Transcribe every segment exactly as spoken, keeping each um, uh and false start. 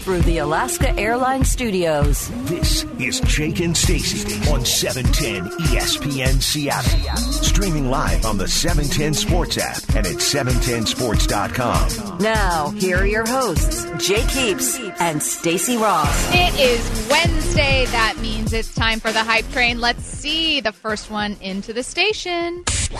through the Alaska Airlines Studios. This is Jake and Stacy on seven ten E S P N Seattle. Streaming live on the seven ten Sports app and at seven ten sports dot com. Now, here are your hosts, Jake Heaps and Stacy Ross. It is Wednesday. That means it's time for the Hype Train. Let's see the first one into the station.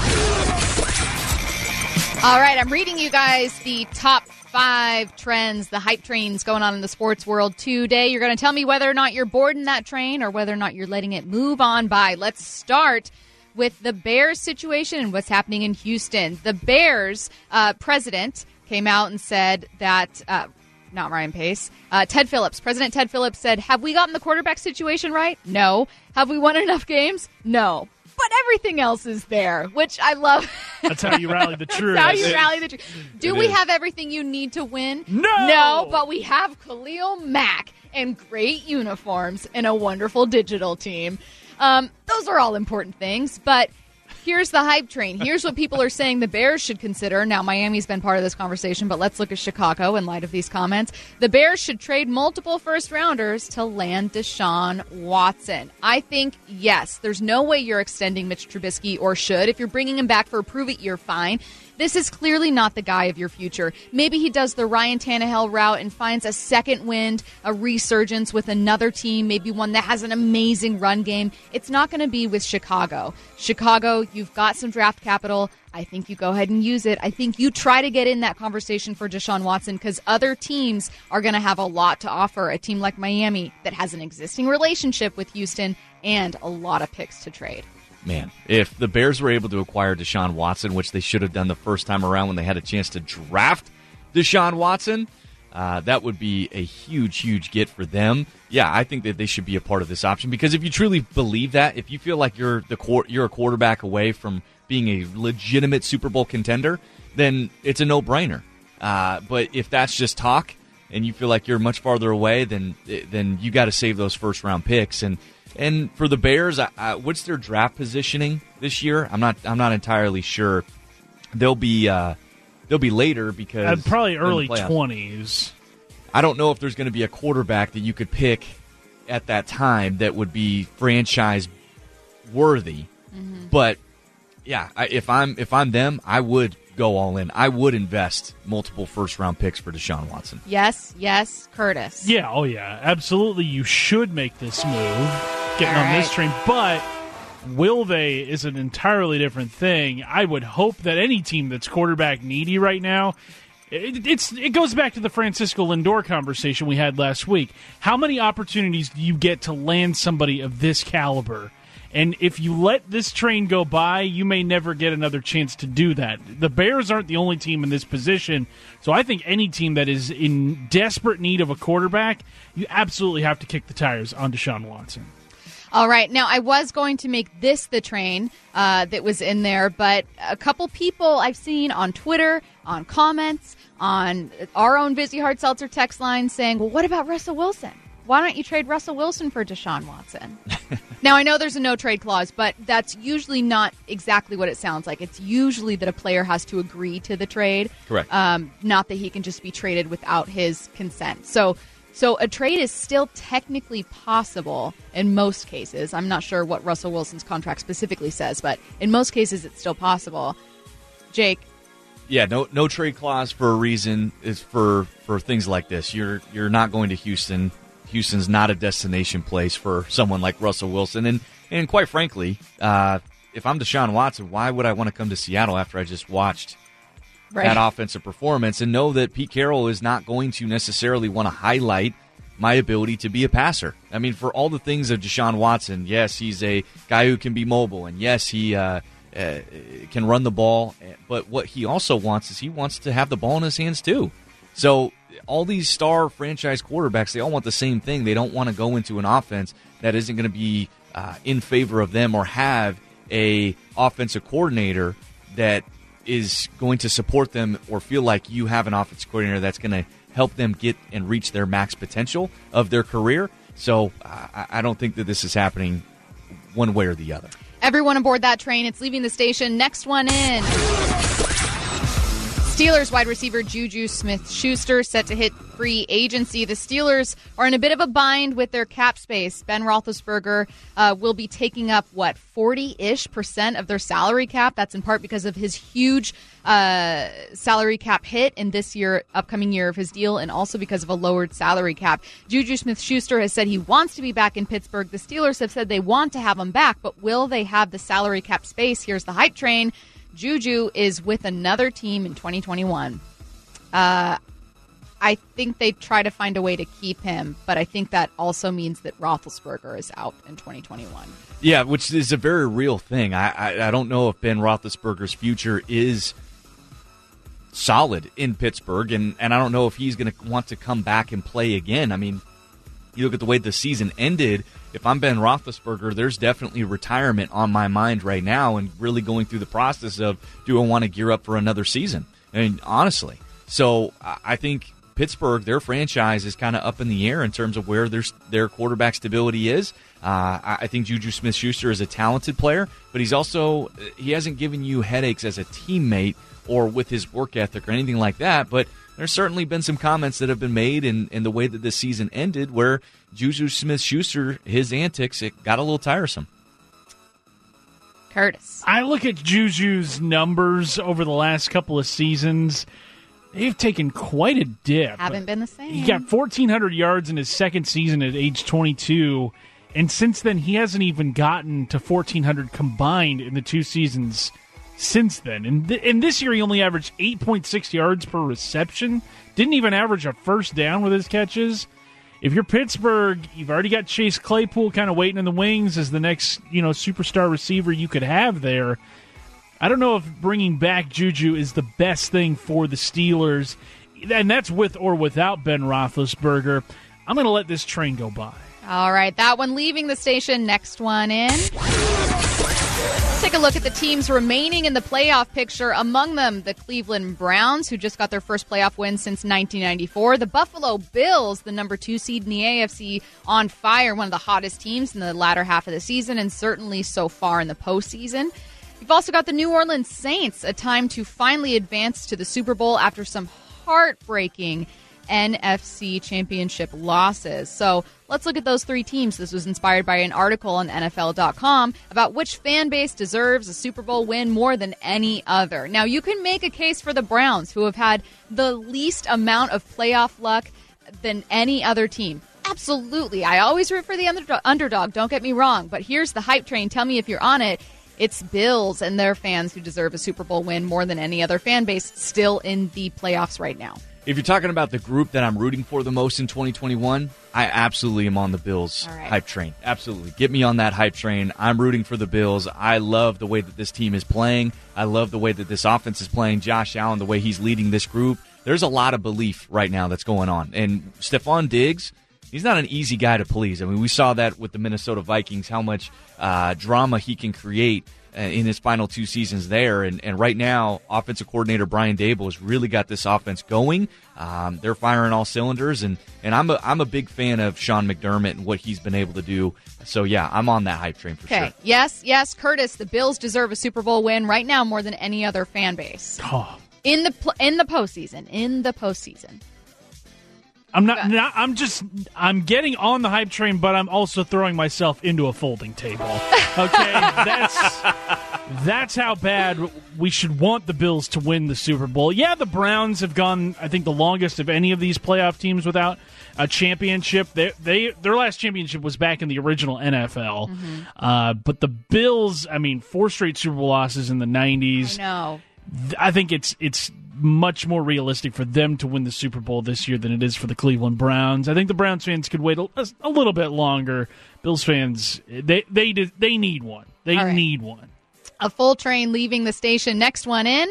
All right, I'm reading you guys the top five trends, the hype trains going on in the sports world today. You're going to tell me whether or not you're bored in that train or whether or not you're letting it move on by. Let's start with the Bears situation and what's happening in Houston. The Bears uh, president came out and said that, uh, not Ryan Pace, uh, Ted Phillips, President Ted Phillips said, have we gotten the quarterback situation right? No. Have we won enough games? No. But everything else is there, which I love. That's how you rally the troops. That's how you rally the troops. Do It we is. have everything you need to win? No! No, but we have Khalil Mack and great uniforms and a wonderful digital team. Um, those are all important things, but here's the hype train. Here's what people are saying the Bears should consider. Now, Miami's been part of this conversation, but let's look at Chicago in light of these comments. The Bears should trade multiple first-rounders to land Deshaun Watson. I think, yes, there's no way you're extending Mitch Trubisky or should. If you're bringing him back for a prove-it-year fine, this is clearly not the guy of your future. Maybe he does the Ryan Tannehill route and finds a second wind, a resurgence with another team, maybe one that has an amazing run game. It's not going to be with Chicago. Chicago, you've got some draft capital. I think you go ahead and use it. I think you try to get in that conversation for Deshaun Watson because other teams are going to have a lot to offer. A team like Miami that has an existing relationship with Houston and a lot of picks to trade. Man, if the Bears were able to acquire Deshaun Watson, which they should have done the first time around when they had a chance to draft Deshaun Watson, uh, that would be a huge, huge get for them. Yeah, I think that they should be a part of this option because if you truly believe that, if you feel like you're the you're a quarterback away from being a legitimate Super Bowl contender, then it's a no-brainer. Uh, but if that's just talk and you feel like you're much farther away, then then you got to save those first-round picks. And And for the Bears, I, I, what's their draft positioning this year? I'm not. I'm not entirely sure. They'll be. Uh, they'll be later because uh, probably early twenties. I don't know if there's going to be a quarterback that you could pick at that time that would be franchise worthy. Mm-hmm. But yeah, I, if I'm if I'm them, I would go all in. I would invest multiple first round picks for Deshaun Watson. Yes, yes, Curtis. Yeah, oh yeah, absolutely. You should make this move. Getting All on right. this train, but will they is an entirely different thing. I would hope that any team that's quarterback needy right now, it, it's it goes back to the Francisco Lindor conversation we had last week. How many opportunities do you get to land somebody of this caliber? And if you let this train go by, you may never get another chance to do that. The Bears aren't the only team in this position, so I think any team that is in desperate need of a quarterback, you absolutely have to kick the tires on Deshaun Watson. All right. Now, I was going to make this the train uh, that was in there, but a couple people I've seen on Twitter, on comments, on our own Busy Hard Seltzer text line saying, well, what about Russell Wilson? Why don't you trade Russell Wilson for Deshaun Watson? Now, I know there's a no-trade clause, but that's usually not exactly what it sounds like. It's usually that a player has to agree to the trade. Correct. Um, not that he can just be traded without his consent. So So a trade is still technically possible in most cases. I'm not sure what Russell Wilson's contract specifically says, but in most cases it's still possible. Jake? Yeah, no no trade clause for a reason is for, for things like this. You're you're not going to Houston. Houston's not a destination place for someone like Russell Wilson. And, and quite frankly, uh, if I'm Deshaun Watson, why would I want to come to Seattle after I just watched Right. that offensive performance and know that Pete Carroll is not going to necessarily want to highlight my ability to be a passer. I mean, for all the things of Deshaun Watson, yes, he's a guy who can be mobile, and yes, he uh, uh, can run the ball, but what he also wants is he wants to have the ball in his hands too. So all these star franchise quarterbacks, they all want the same thing. They don't want to go into an offense that isn't going to be uh, in favor of them or have a offensive coordinator that is going to support them or feel like you have an offensive coordinator that's going to help them get and reach their max potential of their career. So uh, I don't think that this is happening one way or the other. Everyone aboard that train. It's leaving the station. Next one in. Steelers wide receiver Juju Smith-Schuster set to hit free agency. The Steelers are in a bit of a bind with their cap space. Ben Roethlisberger uh, will be taking up, what, forty-ish percent of their salary cap. That's in part because of his huge uh, salary cap hit in this year, upcoming year of his deal, and also because of a lowered salary cap. Juju Smith-Schuster has said he wants to be back in Pittsburgh. The Steelers have said they want to have him back, but will they have the salary cap space? Here's the hype train. Juju is with another team in twenty twenty-one. Uh, I think they try to find a way to keep him, but I think that also means that Roethlisberger is out in twenty twenty-one. Yeah, which is a very real thing. I, I, I don't know if Ben Roethlisberger's future is solid in Pittsburgh, and, and I don't know if he's going to want to come back and play again. I mean, you look at the way the season ended. If I'm Ben Roethlisberger, there's definitely retirement on my mind right now and really going through the process of, do I want to gear up for another season? I mean, honestly. So I think Pittsburgh, their franchise is kind of up in the air in terms of where their, their quarterback stability is. Uh, I think Juju Smith-Schuster is a talented player, but he's also, he hasn't given you headaches as a teammate or with his work ethic or anything like that, but there's certainly been some comments that have been made in, in the way that this season ended where Juju Smith-Schuster, his antics, it got a little tiresome. Curtis. I look at Juju's numbers over the last couple of seasons. They've taken quite a dip. Haven't been the same. He got fourteen hundred yards in his second season at age twenty-two, and since then he hasn't even gotten to fourteen hundred combined in the two seasons since then. And, th- and this year he only averaged eight point six yards per reception. Didn't even average a first down with his catches. If you're Pittsburgh, you've already got Chase Claypool kind of waiting in the wings as the next, you know, superstar receiver you could have there. I don't know if bringing back Juju is the best thing for the Steelers, and that's with or without Ben Roethlisberger. I'm going to let this train go by. All right, that one leaving the station. Next one in. Take a look at the teams remaining in the playoff picture. Among them, the Cleveland Browns, who just got their first playoff win since nineteen ninety-four. The Buffalo Bills, the number two seed in the A F C, on fire, one of the hottest teams in the latter half of the season, and certainly so far in the postseason. You've also got the New Orleans Saints, a time to finally advance to the Super Bowl after some heartbreaking N F C championship losses. So let's look at those three teams. This was inspired by an article on N F L dot com about which fan base deserves a Super Bowl win more than any other. Now, you can make a case for the Browns, who have had the least amount of playoff luck than any other team. Absolutely. I always root for the underdog, underdog, don't get me wrong. But here's the hype train. Tell me if you're on it. It's Bills and their fans who deserve a Super Bowl win more than any other fan base still in the playoffs right now. If you're talking about the group that I'm rooting for the most in twenty twenty-one, I absolutely am on the Bills right. hype train. Absolutely. Get me on that hype train. I'm rooting for the Bills. I love the way that this team is playing. I love the way that this offense is playing. Josh Allen, the way he's leading this group. There's a lot of belief right now that's going on. And Stephon Diggs, he's not an easy guy to please. I mean, we saw that with the Minnesota Vikings, how much uh, drama he can create in his final two seasons there. And, and right now, offensive coordinator Brian Daboll has really got this offense going. Um, they're firing all cylinders, and, and I'm a, I'm a big fan of Sean McDermott and what he's been able to do. So, yeah, I'm on that hype train for okay. sure. Yes, yes, Curtis, the Bills deserve a Super Bowl win right now more than any other fan base. Oh. In the pl- in the postseason. In the postseason. I'm not, not. I'm just. I'm getting on the hype train, but I'm also throwing myself into a folding table. Okay, that's that's how bad we should want the Bills to win the Super Bowl. Yeah, the Browns have gone, I think, the longest of any of these playoff teams without a championship. They, they their last championship was back in the original N F L. Mm-hmm. Uh, but the Bills, I mean, four straight Super Bowl losses in the nineties. I know. I think it's it's much more realistic for them to win the Super Bowl this year than it is for the Cleveland Browns. I think the Browns fans could wait a, a little bit longer. Bills fans, they they they need one. They right. need one. A full train leaving the station. Next one in.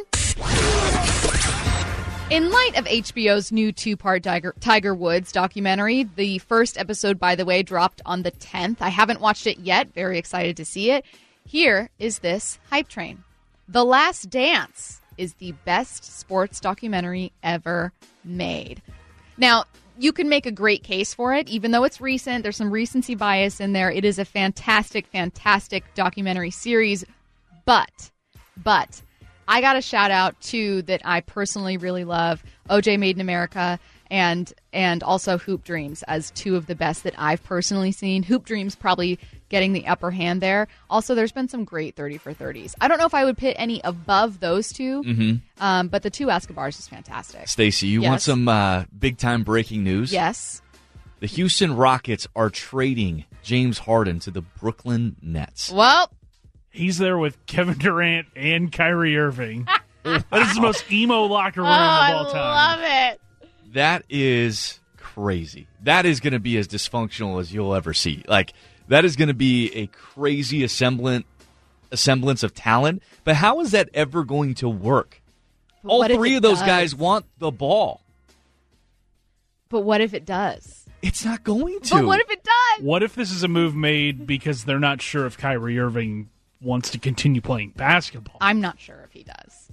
In light of H B O's new two-part Tiger, Tiger Woods documentary, the first episode, by the way, dropped on the tenth. I haven't watched it yet. Very excited to see it. Here is this hype train. The Last Dance is the best sports documentary ever made. Now, you can make a great case for it, even though it's recent. There's some recency bias in there. It is a fantastic, fantastic documentary series. But, but, I got a shout out to that I personally really love, O J Made in America and and also Hoop Dreams as two of the best that I've personally seen. Hoop Dreams probably getting the upper hand there. Also, there's been some great thirty for thirties. I don't know if I would pit any above those two, Mm-hmm. um, but the two Escobars is fantastic. Stacey, you Yes. want some uh, big-time breaking news? Yes. The Houston Rockets are trading James Harden to the Brooklyn Nets. Well, He's there with Kevin Durant and Kyrie Irving. That is the most emo locker room oh, of I all time. love it. That is crazy. That is going to be as dysfunctional as you'll ever see. Like, that is going to be a crazy assemblant, a semblance of talent. But how is that ever going to work? But All what if three it of those does? guys want the ball. But what if it does? It's not going to. But what if it does? What if this is a move made because they're not sure if Kyrie Irving wants to continue playing basketball? I'm not sure if he does.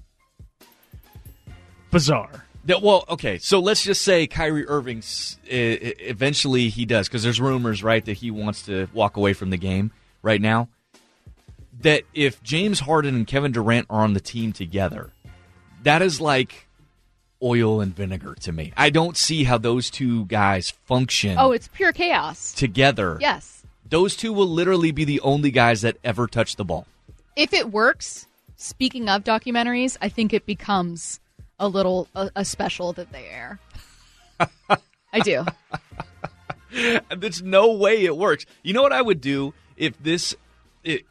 Bizarre. Yeah, well, okay, so let's just say Kyrie Irving's uh, eventually he does, because there's rumors, right, that he wants to walk away from the game right now. That if James Harden and Kevin Durant are on the team together, that is like oil and vinegar to me. I don't see how those two guys function Oh, it's pure chaos. together. Yes. Those two will literally be the only guys that ever touch the ball. If it works, speaking of documentaries, I think it becomes a little a, a special that they air. I do. There's no way it works. You know what I would do if this, it,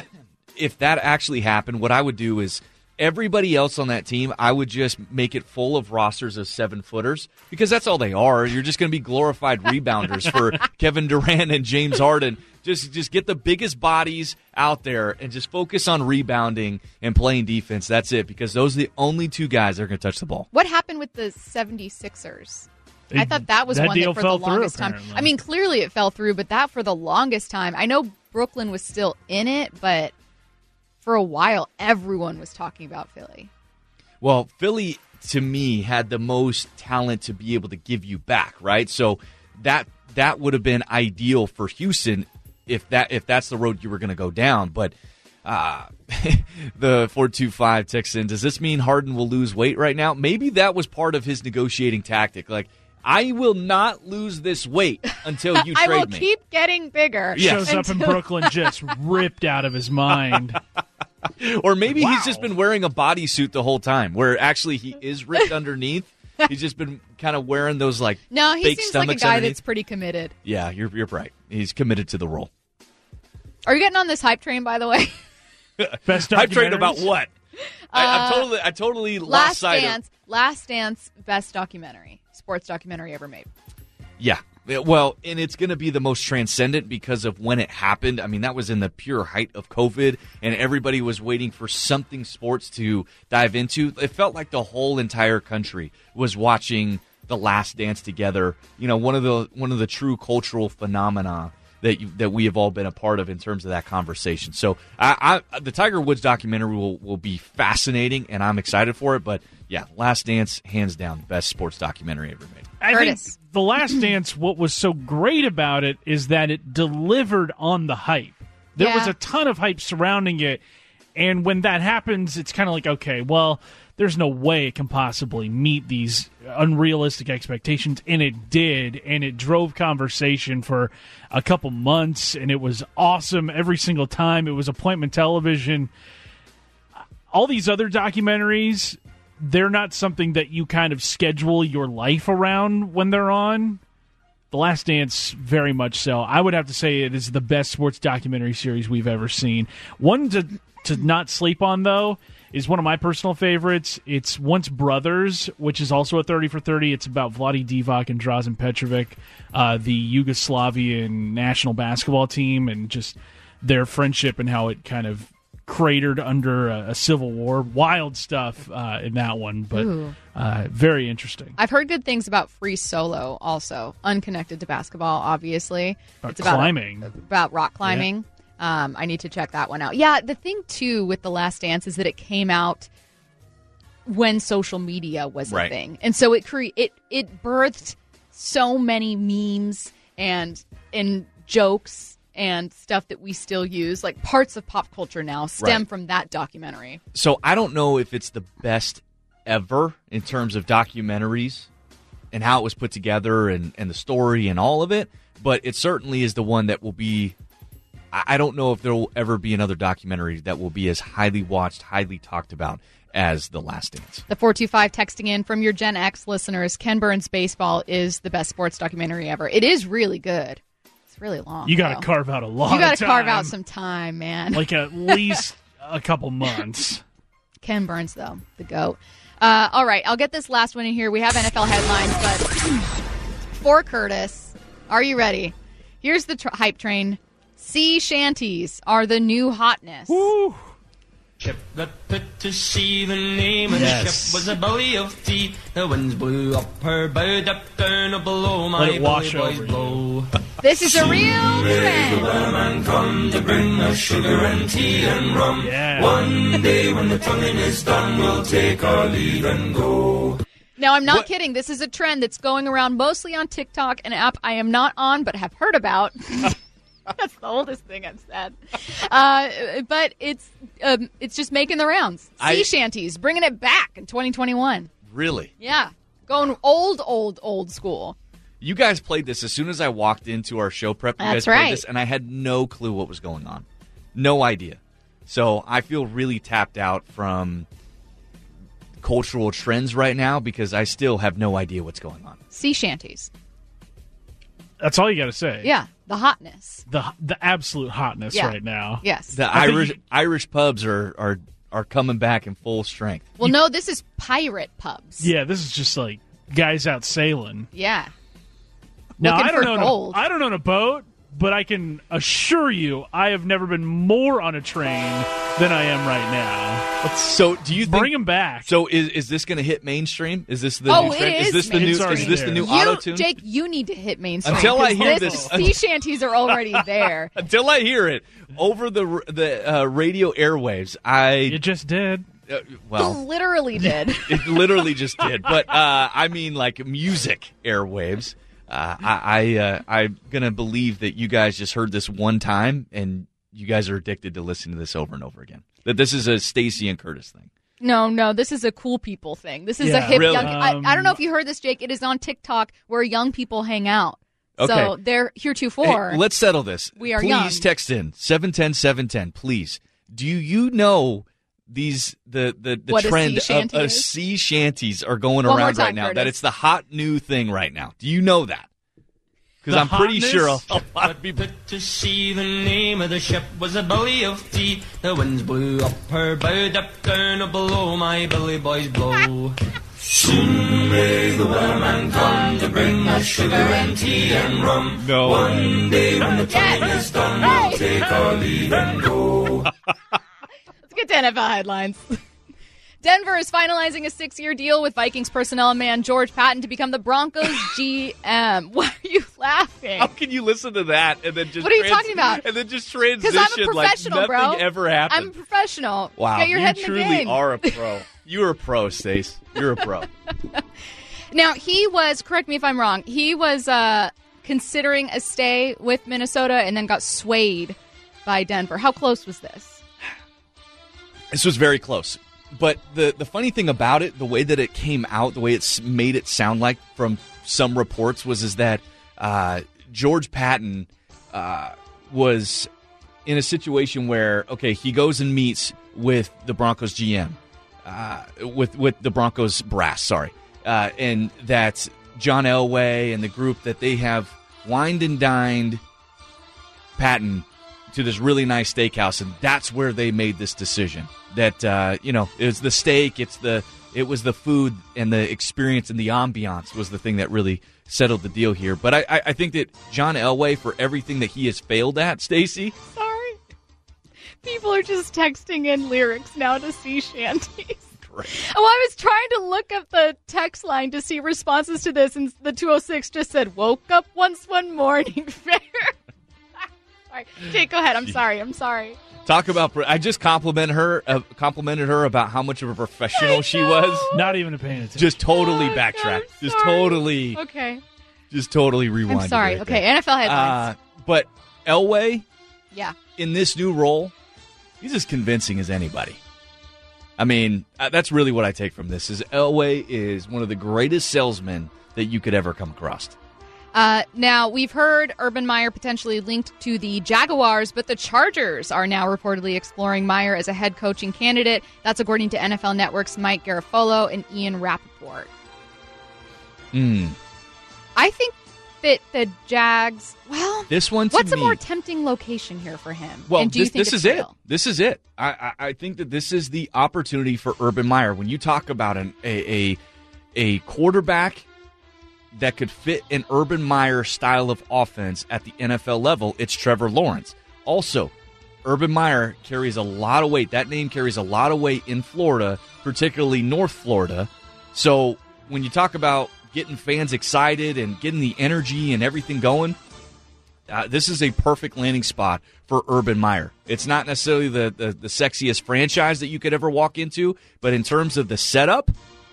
if that actually happened? What I would do is everybody else on that team, I would just make it full of rosters of seven footers because that's all they are. You're just going to be glorified rebounders for Kevin Durant and James Harden. Just, just get the biggest bodies out there and just focus on rebounding and playing defense. That's it, because those are the only two guys that are going to touch the ball. What happened with the seventy-sixers? I thought that was That one deal that for fell the through, longest time. apparently. I mean, clearly it fell through, but that for the longest time. I know Brooklyn was still in it, but for a while, everyone was talking about Philly. Well, Philly, to me, had the most talent to be able to give you back, right? So that that would have been ideal for Houston if that if that's the road you were going to go down. But uh, the four two five texts in, does this mean Harden will lose weight right now? Maybe that was part of his negotiating tactic. Like, I will not lose this weight until you I trade will me. keep getting bigger. Shows up in until- Brooklyn just ripped out of his mind. Or maybe Wow. he's just been wearing a bodysuit the whole time, where actually he is ripped underneath. He's just been kind of wearing those, like, No, he fake seems like a stomachs guy underneath. that's pretty committed. Yeah, you're you're right. He's committed to the role. Are you getting on this hype train, by the way? Best Hype train documentaries? about what? I, I'm totally, I totally lost Last sight Dance, Last Dance, best documentary, sports documentary ever made. of. Yeah, Yeah, well, and it's going to be the most transcendent because of when it happened. I mean, that was in the pure height of COVID, and everybody was waiting for something sports to dive into. It felt like the whole entire country was watching The Last Dance together. You know, one of the one of the true cultural phenomena that you, that we have all been a part of in terms of that conversation. So I, I, the Tiger Woods documentary will, will be fascinating, and I'm excited for it. But, yeah, Last Dance, hands down, best sports documentary ever made. I Curtis. think The Last Dance, what was so great about it is that it delivered on the hype. There Yeah. was a ton of hype surrounding it, and when that happens, it's kind of like, okay, well, there's no way it can possibly meet these unrealistic expectations, and it did, and it drove conversation for a couple months, and it was awesome every single time. It was appointment television. All these other documentaries, they're not something that you kind of schedule your life around when they're on. The Last Dance, very much so. I would have to say it is the best sports documentary series we've ever seen. One to to not sleep on, though, is one of my personal favorites. It's Once Brothers, which is also a thirty for thirty. It's about Vlade Divac and Drazen Petrovic, uh, the Yugoslavian national basketball team, and just their friendship and how it kind of cratered under a, a civil war. Wild stuff uh, in that one, but uh, very interesting. I've heard good things about Free Solo, also unconnected to basketball. Obviously, About it's about climbing. about rock climbing. Um, I need to check that one out. Yeah, the thing too with The Last Dance is that it came out when social media was a Right. thing, and so it cre- it it birthed so many memes and and jokes and stuff that we still use, like parts of pop culture now, stem Right. from that documentary. So I don't know if it's the best ever in terms of documentaries and how it was put together and, and the story and all of it, but it certainly is the one that will be, I I don't know if there will ever be another documentary that will be as highly watched, highly talked about as The Last Dance. The four two five texting in from your Gen X listeners, Ken Burns' Baseball is the best sports documentary ever. It is really good. It's really long. You got to though. carve out a lot You got of to time. carve out some time, man. Like at least a couple months. Ken Burns, though, the GOAT. Uh, all right, I'll get this last one in here. We have N F L headlines, but for Curtis, are you ready? Here's the tr- hype train. Sea shanties are the new hotness. Woo. Ship that put to sea, the name of Yes. the ship was a belly of tea. The winds blew up her bow, up down or below my Let it wash belly boys over you. blow. This is a real trend. Man come to bring us sugar and tea and rum. Yeah. One day when the tonguing is done, we'll take our leave and go. Now, I'm not What- kidding. This is a trend that's going around mostly on TikTok, an app I am not on but have heard about. That's the oldest thing I've said. Uh, but it's um, it's just making the rounds. Sea I- shanties, bringing it back in twenty twenty-one. Really? Yeah. Going old, old, old school. You guys played this as soon as I walked into our show prep. You That's guys played right. this, and I had no clue what was going on. No idea. So I feel really tapped out from cultural trends right now because I still have no idea what's going on. Sea shanties. That's all you got to say. Yeah. The hotness. The the absolute hotness Yeah. right now. Yes. The I think Irish you- Irish pubs are, are are coming back in full strength. Well, no, this is pirate pubs. Yeah, this is just like guys out sailing. Yeah. Now Looking I don't for own gold. a, I don't own a boat, but I can assure you I have never been more on a train than I am right now. So do you think, Bring them back. So is is this going to hit mainstream? Is this the Oh, new it trend? is this the new mainstream. is this the new You, auto tune? Jake, you need to hit mainstream. Until I 'cause hear this, this- sea shanties are already there. Until I hear it over the the uh, radio airwaves, I you just did. uh, well. Literally did. It literally just did, but uh, I mean, like music airwaves. Uh, I, I uh, I'm gonna believe that you guys just heard this one time, and you guys are addicted to listening to this over and over again. That this is a Stacy and Curtis thing. No, no, this is a cool people thing. This is a Yeah. hip Really? young. I, I don't know if Um, you heard this, Jake. It is on TikTok where young people hang out. Okay. So they're heretofore. Hey, let's settle this. We are Please young. text in seven ten seven ten. Please. Do you know these the the, the What a trend sea shanty of, of is? sea shanties are going One more around right time, now? Curtis. That it's the hot new thing right now. Do you know that? Because The I'm pretty hotness? sure a, a lot of people. Put to sea, the name of the ship was a belly of tea. The winds blew up her bow, up down or below my belly boys blow. Soon may the weatherman come to bring us sugar and tea and rum. No. One day when the time Yes. is done, Hey. we'll take our leave and go. Let's get to N F L headlines. Denver is finalizing a six-year deal with Vikings personnel man George Patton to become the Broncos G M. Why are you laughing? How can you listen to that and then just What are you talking about? And then just Because transition I'm a like professional, nothing bro. ever happened? I'm a professional. wow, Get your you head in the truly game. are a pro. You're a pro, Stace. You're a pro. Now, he was, correct me if I'm wrong, he was uh, considering a stay with Minnesota and then got swayed by Denver. How close was this? This was very close. But the, the funny thing about it, the way that it came out, the way it's made it sound like from some reports was is that uh, George Patton uh, was in a situation where, okay, he goes and meets with the Broncos G M, uh, with, with the Broncos brass, sorry, uh, and that John Elway and the group that they have wined and dined Patton to this really nice steakhouse, and that's where they made this decision. That uh, you know, it was the steak, it's the it was the food and the experience and the ambiance was the thing that really settled the deal here. But I, I, I think that John Elway, for everything that he has failed at, Stacy, Sorry. People are just texting in lyrics now to sea shanties. great. Oh, I was trying to look up the text line to see responses to this, and the two oh six just said, woke up once one morning, fair. Sorry. Jake, go ahead. I'm sorry. I'm sorry. Talk about I just complimented her, uh, complimented her about how much of a professional I she know. was. Not even paying attention. Just totally Oh, God, backtrack. I'm Just sorry. totally, Okay. just totally rewind. I'm sorry. Right okay, there. N F L headlines. Uh, but Elway, Yeah. in this new role, he's as convincing as anybody. I mean, that's really what I take from this, is Elway is one of the greatest salesmen that you could ever come across. Uh, now, we've heard Urban Meyer potentially linked to the Jaguars, but the Chargers are now reportedly exploring Meyer as a head coaching candidate. That's according to N F L Network's Mike Garafolo and Ian Rappaport. Hmm. I think that the Jags, well, this one to what's me, a more tempting location here for him? Well, and do you this, think this it's is real? it. This is it. I, I, I think that this is the opportunity for Urban Meyer. When you talk about an, a, a a quarterback that could fit an Urban Meyer style of offense at the N F L level, it's Trevor Lawrence. Also, Urban Meyer carries a lot of weight. That name carries a lot of weight in Florida, particularly North Florida. So when you talk about getting fans excited and getting the energy and everything going, uh, this is a perfect landing spot for Urban Meyer. It's not necessarily the, the, the sexiest franchise that you could ever walk into, but in terms of the setup,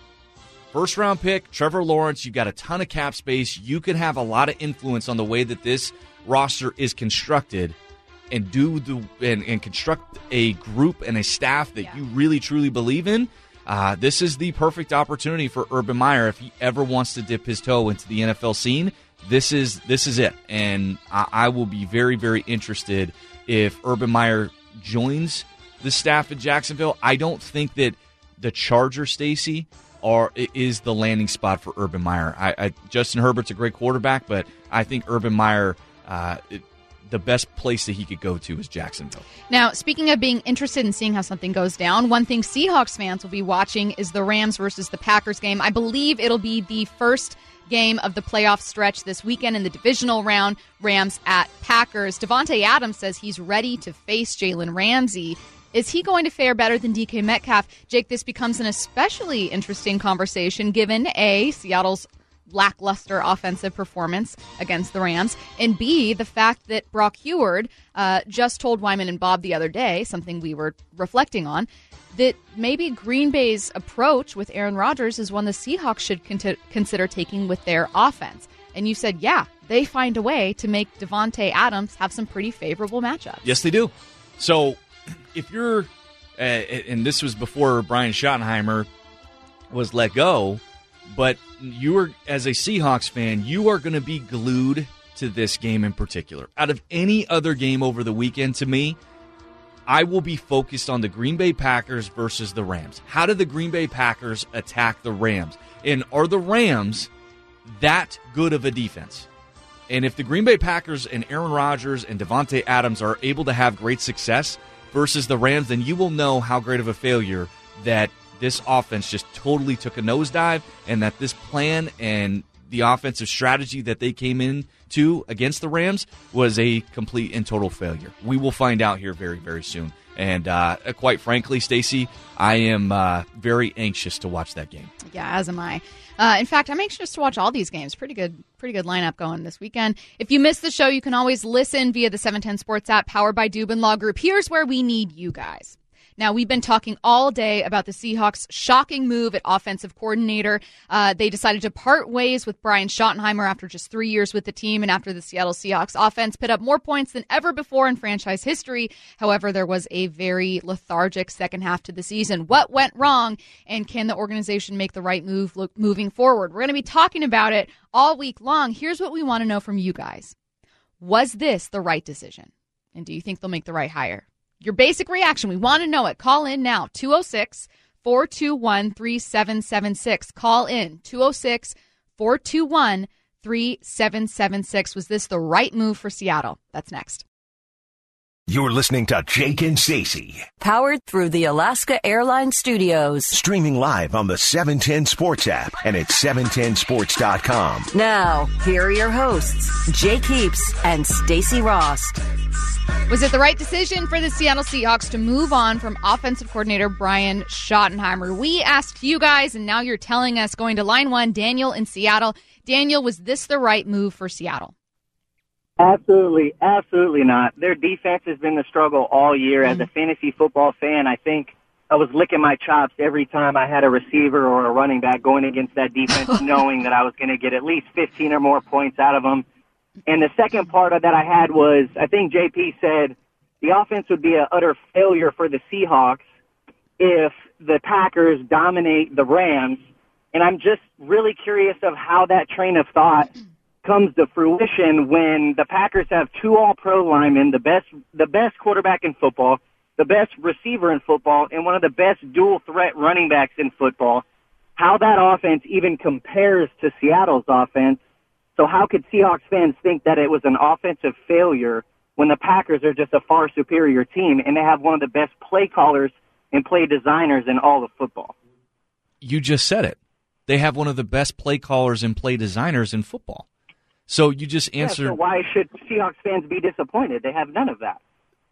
first round pick, Trevor Lawrence, you've got a ton of cap space. You can have a lot of influence on the way that this roster is constructed and do the and, and construct a group and a staff that Yeah. you really truly believe in. Uh, this is the perfect opportunity for Urban Meyer if he ever wants to dip his toe into the N F L scene. This is this is it, and I, I will be very, very interested if Urban Meyer joins the staff at Jacksonville. I don't think that the Chargers, Stacey, are is the landing spot for Urban Meyer. I, I, Justin Herbert's a great quarterback, but I think Urban Meyer, uh, it, the best place that he could go to is Jacksonville. Now, speaking of being interested in seeing how something goes down, one thing Seahawks fans will be watching is the Rams versus the Packers game. I believe it'll be the first game of the playoff stretch this weekend in the divisional round, Rams at Packers. Devontae Adams says he's ready to face Jalen Ramsey. Is he going to fare better than D K Metcalf? Jake, this becomes an especially interesting conversation given A, Seattle's lackluster offensive performance against the Rams, and B, the fact that Brock Heward uh, just told Wyman and Bob the other day, something we were reflecting on, that maybe Green Bay's approach with Aaron Rodgers is one the Seahawks should con- consider taking with their offense. And you said, yeah, they find a way to make Devontae Adams have some pretty favorable matchups. Yes, they do. So if you're, uh, and this was before Brian Schottenheimer was let go, but you are, as a Seahawks fan, you are going to be glued to this game in particular. Out of any other game over the weekend, to me, I will be focused on the Green Bay Packers versus the Rams. How do the Green Bay Packers attack the Rams? And are the Rams that good of a defense? And if the Green Bay Packers and Aaron Rodgers and Devontae Adams are able to have great success versus the Rams, then you will know how great of a failure that this offense just totally took a nosedive, and that this plan and the offensive strategy that they came in to against the Rams was a complete and total failure. We will find out here very, very soon. And uh, quite frankly, Stacey, I am uh, very anxious to watch that game. Yeah, as am I. Uh, in fact, I'm anxious to watch all these games. Pretty good, pretty good lineup going this weekend. If you missed the show, you can always listen via the seven ten Sports app powered by Dubin Law Group. Here's where we need you guys. Now, we've been talking all day about the Seahawks' shocking move at offensive coordinator. Uh, they decided to part ways with Brian Schottenheimer after just three years with the team and after the Seattle Seahawks offense put up more points than ever before in franchise history. However, there was a very lethargic second half to the season. What went wrong, and can the organization make the right move look, moving forward? We're going to be talking about it all week long. Here's what we want to know from you guys. Was this the right decision? And do you think they'll make the right hire? Your basic reaction, we want to know it. Call in now, two oh six, four two one, three seven seven six. Call in, two oh six, four two one, three seven seven six. Was this the right move for Seattle? That's next. You're listening to Jake and Stacey. Powered through the Alaska Airlines Studios. Streaming live on the seven ten Sports app and at seven ten sports dot com. Now, here are your hosts, Jake Heaps and Stacey Rost. Was it the right decision for the Seattle Seahawks to move on from offensive coordinator Brian Schottenheimer? We asked you guys, and now you're telling us. Going to line one, Daniel in Seattle. Daniel, was this the right move for Seattle? Absolutely, absolutely not. Their defense has been the struggle all year. As a fantasy football fan, I think I was licking my chops every time I had a receiver or a running back going against that defense, knowing that I was going to get at least fifteen or more points out of them. And the second part of that I had was, I think J P said the offense would be an utter failure for the Seahawks if the Packers dominate the Rams. And I'm just really curious of how that train of thought comes to fruition when the Packers have two all-pro linemen, the best, the best quarterback in football, the best receiver in football, and one of the best dual-threat running backs in football. How that offense even compares to Seattle's offense. So how could Seahawks fans think that it was an offensive failure when the Packers are just a far superior team and they have one of the best play callers and play designers in all of football? You just said it. They have one of the best play callers and play designers in football. So you just answered. Yeah, so why should Seahawks fans be disappointed? They have none of that.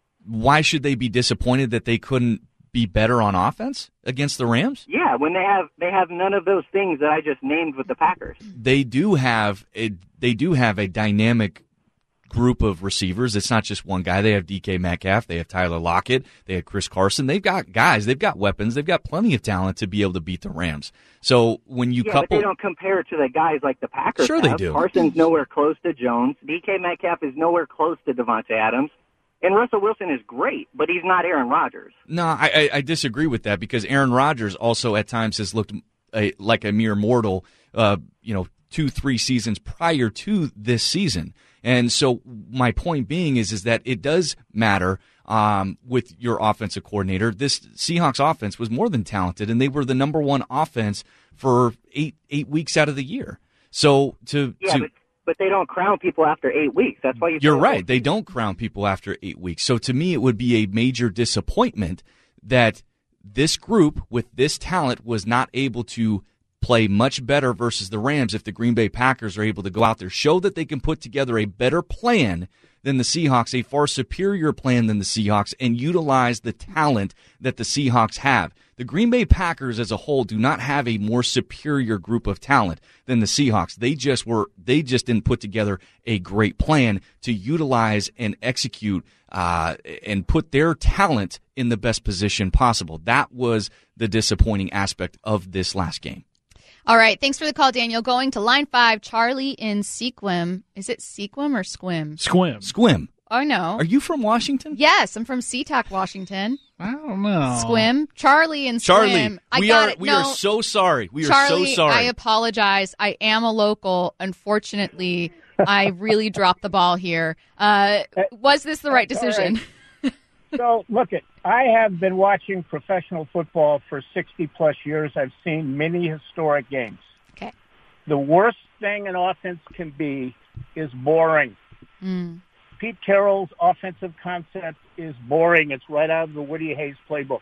Why should they be disappointed that they couldn't be better on offense against the Rams? Yeah, when they have they have none of those things that I just named with the Packers. They do have a, they do have a dynamic group of receivers. It's not just one guy. They have D K Metcalf. They have Tyler Lockett. They have Chris Carson. They've got guys. They've got weapons. They've got plenty of talent to be able to beat the Rams. So when you yeah, couple, but they don't compare to the guys like the Packers. Sure, have. they do. Carson's nowhere close to Jones. D K Metcalf is nowhere close to Devontae Adams. And Russell Wilson is great, but he's not Aaron Rodgers. No, I, I disagree with that because Aaron Rodgers also at times has looked a, like a mere mortal, uh, you know, two, three seasons prior to this season. And so my point being is, is that it does matter um, with your offensive coordinator. This Seahawks offense was more than talented, and they were the number one offense for eight eight weeks out of the year. So to yeah, to, but, but they don't crown people after eight weeks. That's why you. You're right. They don't crown people after eight weeks. So to me, it would be a major disappointment that this group with this talent was not able to play much better versus the Rams if the Green Bay Packers are able to go out there, show that they can put together a better plan than the Seahawks, a far superior plan than the Seahawks, and utilize the talent that the Seahawks have. The Green Bay Packers as a whole do not have a more superior group of talent than the Seahawks. They just were they just didn't put together a great plan to utilize and execute uh, and put their talent in the best position possible. That was the disappointing aspect of this last game. All right. Thanks for the call, Daniel. Going to line five, Charlie in Sequim. Is it Sequim or Squim? Squim. Squim. Oh, no. Are you from Washington? Yes, I'm from SeaTac, Washington. I don't know. Squim. Charlie and Squim. Charlie, I we got are it. we no. are so sorry. We Charlie, are so sorry. I apologize. I am a local. Unfortunately, I really dropped the ball here. Uh, was this the right decision? Right. So, look, it. I have been watching professional football for sixty plus years. I've seen many historic games. Okay. The worst thing an offense can be is boring. Mm. Pete Carroll's offensive concept is boring. It's right out of the Woody Hayes playbook.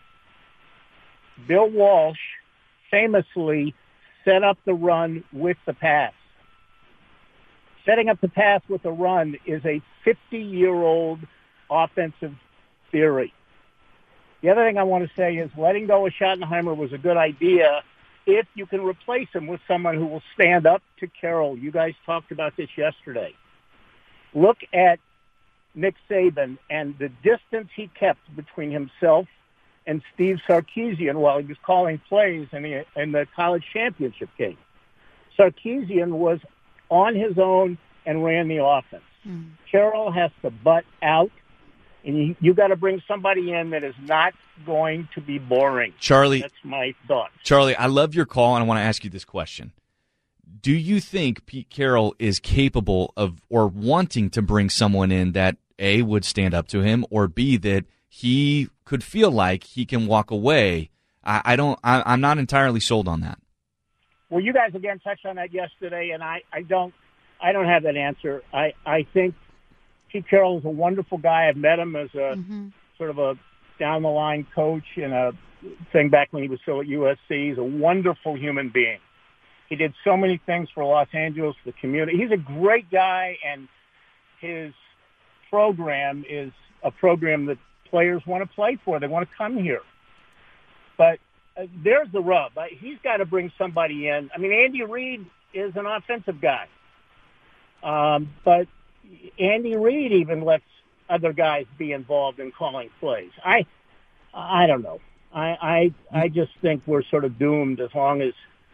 Bill Walsh famously set up the run with the pass. Setting up the pass with a run is a fifty-year-old offensive theory. The other thing I want to say is letting go of Schottenheimer was a good idea if you can replace him with someone who will stand up to Carroll. You guys talked about this yesterday. Look at Nick Saban and the distance he kept between himself and Steve Sarkisian while he was calling plays in the, in the college championship game. Sarkisian was on his own and ran the offense. Mm. Carroll has to butt out, and you, you got to bring somebody in that is not going to be boring. Charlie, that's my thought. Charlie, I love your call, and I want to ask you this question. Do you think Pete Carroll is capable of or wanting to bring someone in that, A, would stand up to him, or B, that he could feel like he can walk away? I, I don't. I, I'm not entirely sold on that. Well, you guys again touched on that yesterday, and I, I don't. I don't have that answer. I, I think Pete Carroll is a wonderful guy. I've met him as a mm-hmm. sort of a down-the-line coach and a thing back when he was still at U S C. He's a wonderful human being. He did so many things for Los Angeles, the community. He's a great guy, and his program is a program that players want to play for. They want to come here. But uh, there's the rub. Uh, he's got to bring somebody in. I mean, Andy Reid is an offensive guy. Um, but Andy Reid even lets other guys be involved in calling plays. I, I don't know. I, I, I just think we're sort of doomed as long as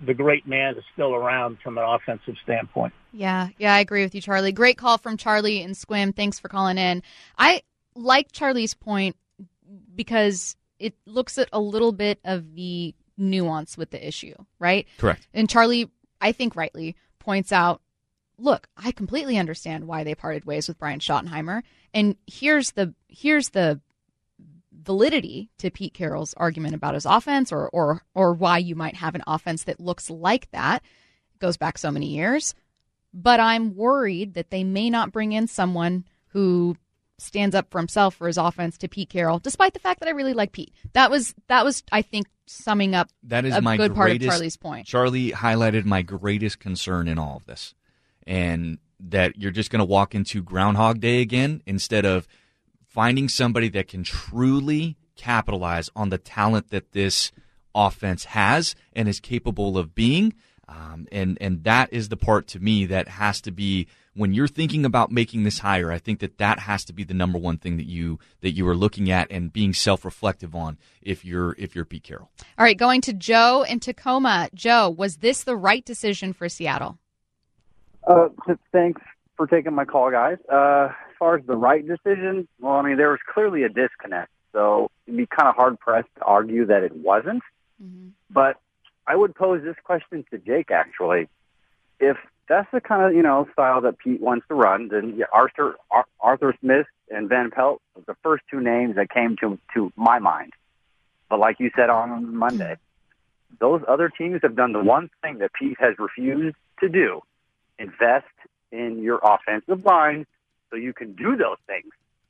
the great man is still around from an offensive standpoint. Yeah, yeah, I agree with you, Charlie. Great call from Charlie and Squim. Thanks for calling in. I like Charlie's point because it looks at a little bit of the nuance with the issue, right? Correct. And Charlie, I think rightly, points out, look, I completely understand why they parted ways with Brian Schottenheimer. And here's the here's the validity to Pete Carroll's argument about his offense or or or why you might have an offense that looks like that. It goes back so many years. But I'm worried that they may not bring in someone who stands up for himself for his offense to Pete Carroll, despite the fact that I really like Pete. That was, that was I think, summing up that is a my good part of greatest, Charlie's point. Charlie highlighted my greatest concern in all of this, and that you're just going to walk into Groundhog Day again instead of finding somebody that can truly capitalize on the talent that this offense has and is capable of being. Um, and, and that is the part to me that has to be, when you're thinking about making this hire, I think that that has to be the number one thing that you that you are looking at and being self-reflective on if you're if you're Pete Carroll. All right, going to Joe in Tacoma. Joe, was this the right decision for Seattle? Uh, thanks for taking my call, guys. Uh, as far as the right decision, well, I mean, there was clearly a disconnect, so it'd be kind of hard-pressed to argue that it wasn't. Mm-hmm. But I would pose this question to Jake, actually. If that's the kind of, you know, style that Pete wants to run, then yeah, Arthur Ar- Arthur Smith and Van Pelt were the first two names that came to to my mind. But like you said on Monday, those other teams have done the one thing that Pete has refused to do: invest in your offensive line so you can do those things.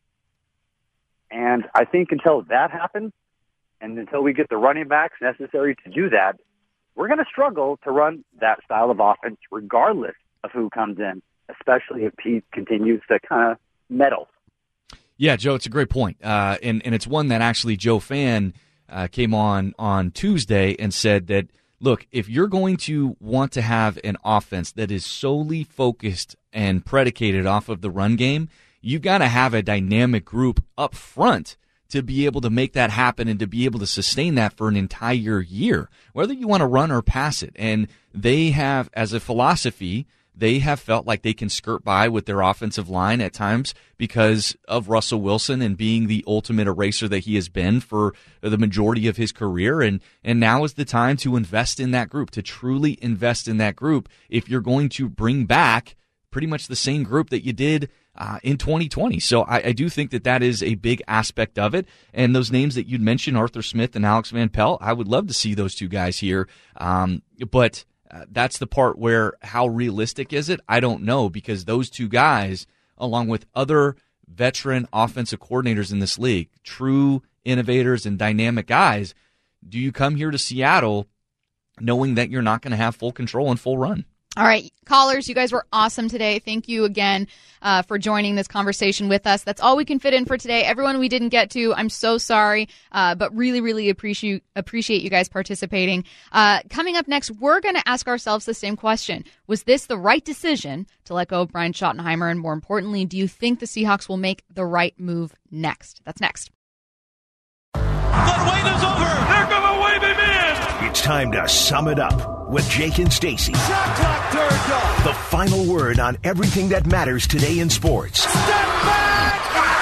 And I think until that happens, and until we get the running backs necessary to do that, we're going to struggle to run that style of offense regardless of who comes in, especially if Pete continues to kind of meddle. Yeah, Joe, it's a great point. Uh, and, and it's one that actually Joe Fan uh, came on on Tuesday and said that, look, if you're going to want to have an offense that is solely focused and predicated off of the run game, you've got to have a dynamic group up front to be able to make that happen and to be able to sustain that for an entire year, whether you want to run or pass it. And they have, as a philosophy, they have felt like they can skirt by with their offensive line at times because of Russell Wilson and being the ultimate eraser that he has been for the majority of his career. And, and now is the time to invest in that group, to truly invest in that group if you're going to bring back pretty much the same group that you did Uh, in twenty twenty. So I, I do think that that is a big aspect of it. And those names that you'd mentioned, Arthur Smith and Alex Van Pelt, I would love to see those two guys here. Um, but uh, that's the part where how realistic is it? I don't know, because those two guys, along with other veteran offensive coordinators in this league, true innovators and dynamic guys, do you come here to Seattle knowing that you're not going to have full control and full run? All right, callers, you guys were awesome today. Thank you again uh, for joining this conversation with us. That's all we can fit in for today. Everyone we didn't get to, I'm so sorry, uh, but really, really appreciate appreciate you guys participating. Uh, coming up next, we're going to ask ourselves the same question. Was this the right decision to let go of Brian Schottenheimer? And more importantly, do you think the Seahawks will make the right move next? That's next. The wait is over. They're going to wave him in. It's time to sum it up with Jake and Stacy. Shot clock turned off. The final word on everything that matters today in sports. Step back.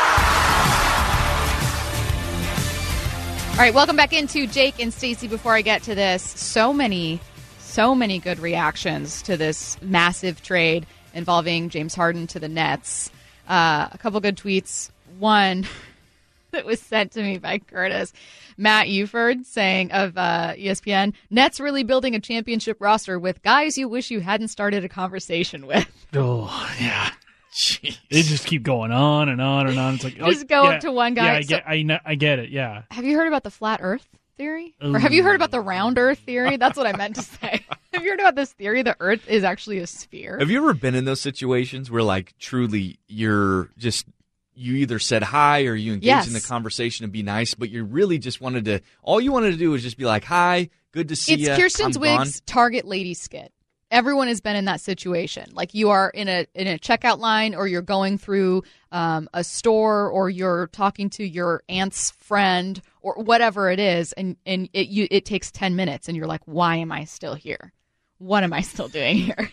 All right, welcome back into Jake and Stacy. Before I get to this, so many, so many good reactions to this massive trade involving James Harden to the Nets. Uh, a couple good tweets. One that was sent to me by Curtis. Matt Uford saying of uh, E S P N, Nets really building a championship roster with guys you wish you hadn't started a conversation with. Oh, yeah. Jeez. They just keep going on and on and on. It's like just oh, go yeah, up to one guy. Yeah, I get, I, know, I get it, yeah. Have you heard about the flat earth theory? Ooh. Or have you heard about the round earth theory? That's what I meant to say. Have you heard about this theory? The earth is actually a sphere. Have you ever been in those situations where, like, truly you're just – you either said hi or you engaged yes. in the conversation and be nice, but you really just wanted to, all you wanted to do was just be like, hi, good to see you. It's Kirsten Zwick's Target Lady skit. Everyone has been in that situation. Like you are in a in a checkout line, or you're going through um, a store, or you're talking to your aunt's friend, or whatever it is, and, and it you, it takes ten minutes, and you're like, why am I still here? what am I still doing here?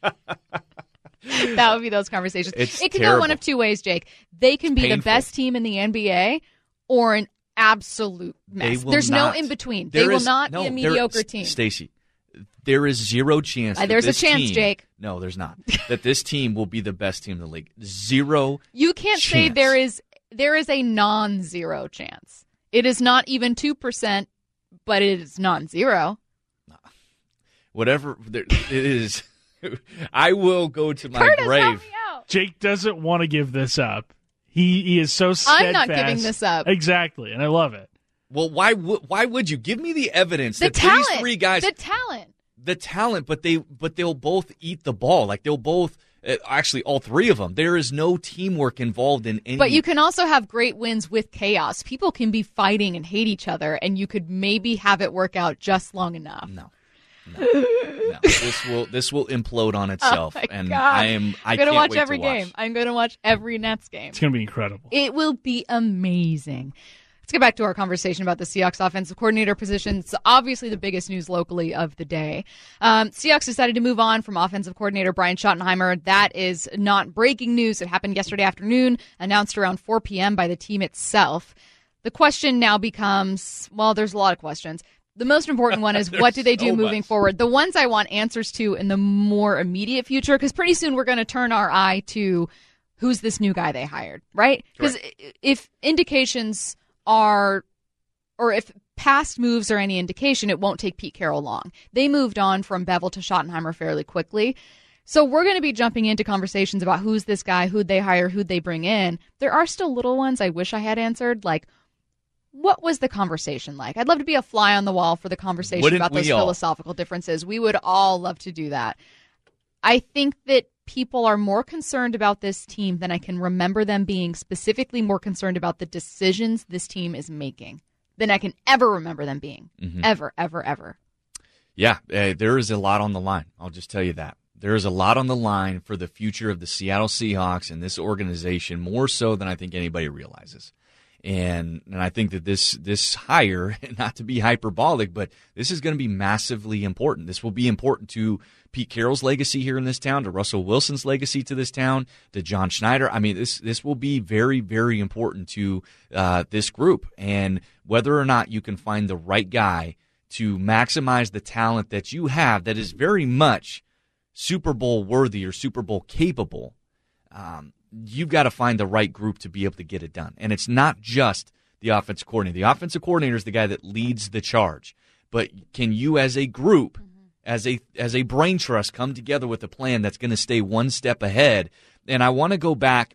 That would be those conversations. It's it can terrible. go one of two ways, Jake. They can be Painful. the best team in the N B A or an absolute mess. They will There's not. no in between. There they will is- not no, be a there- mediocre team. Stacey, there is zero chance. Uh, that there's a this chance, team- Jake. No, there's not. That this team will be the best team in the league. Zero. You can't say chance. there is there is a non-zero chance. It is not even two percent, but it is non-zero. Whatever there, it is, I will go to my Curtis, grave. help me out. Jake doesn't want to give this up. He he is so steadfast. I'm not giving this up. Exactly, and I love it. Well, why would why would you give me the evidence The that talent. these three guys, The talent. the talent, but they but they'll both eat the ball. Like they'll both, uh, actually, all three of them. There is no teamwork involved in any. But you can also have great wins with chaos. People can be fighting and hate each other, and you could maybe have it work out just long enough. No. No, no. This will this will implode on itself, Oh my and God. I am. I I'm going to can't watch wait every to watch. game. I'm going to watch every Nets game. It's going to be incredible. It will be amazing. Let's get back to our conversation about the Seahawks offensive coordinator position. It's obviously the biggest news locally of the day. Um, Seahawks decided to move on from offensive coordinator Brian Schottenheimer. That is not breaking news. It happened yesterday afternoon, announced around four p.m. by the team itself. The question now becomes, well, there's a lot of questions. The most important one is what do they do so moving much. forward? The ones I want answers to in the more immediate future, because pretty soon we're going to turn our eye to who's this new guy they hired, right? Because if indications are, or if past moves are any indication, it won't take Pete Carroll long. They moved on from Bevel to Schottenheimer fairly quickly. So we're going to be jumping into conversations about who's this guy, who'd they hire, who'd they bring in. There are still little ones I wish I had answered, like, what was the conversation like? I'd love to be a fly on the wall for the conversation Wouldn't about those we all? philosophical differences. We would all love to do that. I think that people are more concerned about this team than I can remember them being specifically more concerned about the decisions this team is making than I can ever remember them being. Mhm. Ever, ever, ever. Yeah, uh, there is a lot on the line. I'll just tell you that. There is a lot on the line for the future of the Seattle Seahawks and this organization, more so than I think anybody realizes. And and I think that this this hire, not to be hyperbolic, but this is going to be massively important. This will be important to Pete Carroll's legacy here in this town, to Russell Wilson's legacy to this town, to John Schneider. I mean, this this will be very, very important to uh, this group. And whether or not you can find the right guy to maximize the talent that you have that is very much Super Bowl worthy or Super Bowl capable, um, you've got to find the right group to be able to get it done. And it's not just the offensive coordinator. The offensive coordinator is the guy that leads the charge. But can you as a group, mm-hmm. as a as a brain trust, come together with a plan that's going to stay one step ahead? And I want to go back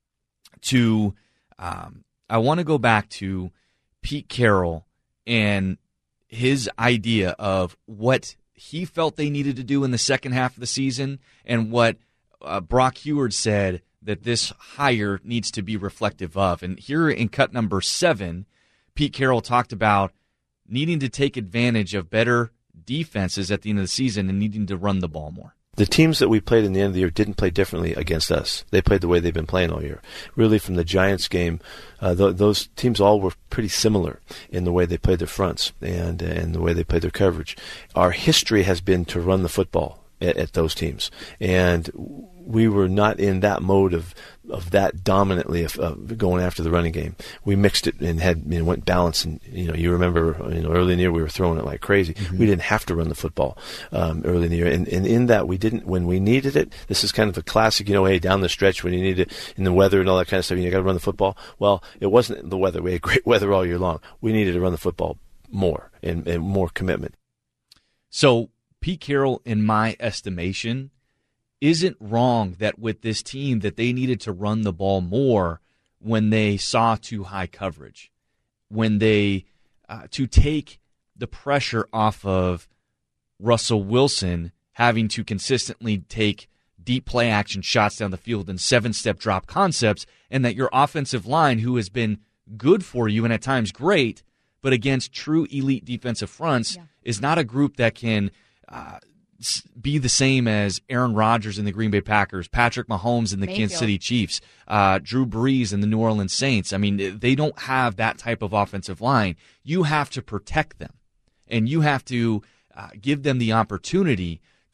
to um, I want to go back to Pete Carroll and his idea of what he felt they needed to do in the second half of the season and what uh, Brock Heward said that this hire needs to be reflective of. And here in cut number seven, Pete Carroll talked about needing to take advantage of better defenses at the end of the season and needing to run the ball more. The teams that we played in the end of the year didn't play differently against us. They played the way they've been playing all year. Really, from the Giants game, uh, th- those teams all were pretty similar in the way they played their fronts and, uh, and the way they played their coverage. Our history has been to run the football at, at those teams. And we were not in that mode of of that dominantly of uh, going after the running game. We mixed it and had you know, went balanced. And you know, you remember you know early in the year we were throwing it like crazy. Mm-hmm. We didn't have to run the football um, early in the year, and, and in that we didn't when we needed it. This is kind of a classic, you know, hey, down the stretch when you need it in the weather and all that kind of stuff. You got to run the football. Well, it wasn't the weather. We had great weather all year long. We needed to run the football more and, and more commitment. So Pete Carroll, in my estimation, isn't wrong that with this team that they needed to run the ball more when they saw too high coverage, when they uh, to take the pressure off of Russell Wilson having to consistently take deep play action shots down the field and seven-step drop concepts, and that your offensive line, who has been good for you and at times great, but against true elite defensive fronts, yeah. is not a group that can uh, be the same as Aaron Rodgers and the Green Bay Packers, Patrick Mahomes and the Mayfield. Kansas City Chiefs, uh, Drew Brees and the New Orleans Saints. I mean, they don't have that type of offensive line. You have to protect them, and you have to uh, give them the opportunity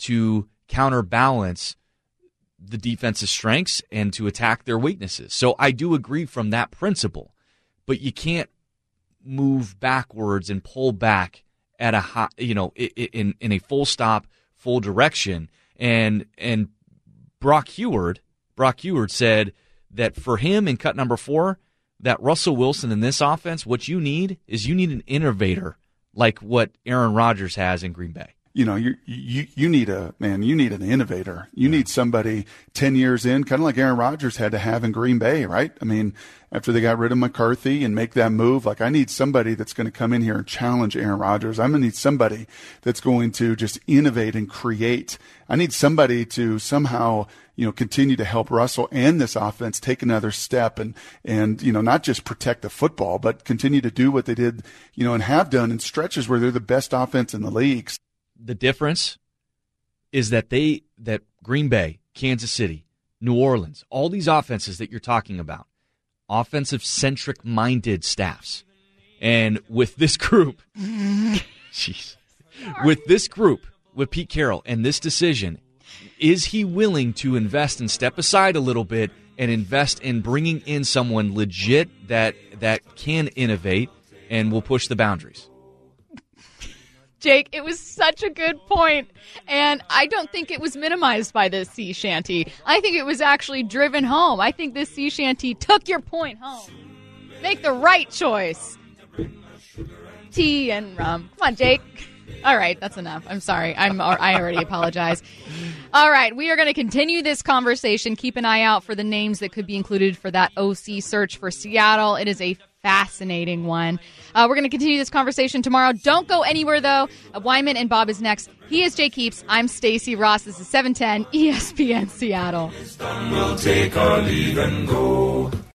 to counterbalance the defense's strengths and to attack their weaknesses. So I do agree from that principle, but you can't move backwards and pull back at a high, you know, in in a full stop, full direction. And and Brock Heward, Brock Heward said that for him in cut number four, that Russell Wilson in this offense, what you need is you need an innovator like what Aaron Rodgers has in Green Bay. You know, you you you need a man. You need an innovator. You need somebody ten years in, kind of like Aaron Rodgers had to have in Green Bay, right? I mean, after they got rid of McCarthy and make that move, like I need somebody that's going to come in here and challenge Aaron Rodgers. I'm going to need somebody that's going to just innovate and create. I need somebody to somehow, you know, continue to help Russell and this offense take another step and and you know not just protect the football, but continue to do what they did, you know, and have done in stretches where they're the best offense in the league. The difference is that they that Green Bay, Kansas City, New Orleans, all these offenses that you're talking about, offensive-centric minded staffs. And with this group, jeez, with this group, with Pete Carroll and this decision, is he willing to invest and step aside a little bit and invest in bringing in someone legit that that can innovate and will push the boundaries? Jake, it was such a good point, and I don't think it was minimized by this sea shanty. I think it was actually driven home. I think this sea shanty took your point home. Make the right choice. Tea and rum. Come on, Jake. All right, that's enough. I'm sorry. I'm. I already apologize. All right, we are going to continue this conversation. Keep an eye out for the names that could be included for that O C search for Seattle. It is a fascinating one. Uh, we're going to continue this conversation tomorrow. Don't go anywhere, though. Uh, Wyman and Bob is next. He is Jake Heaps. I'm Stacey Ross. This is seven ten E S P N Seattle. We'll take our leave and go.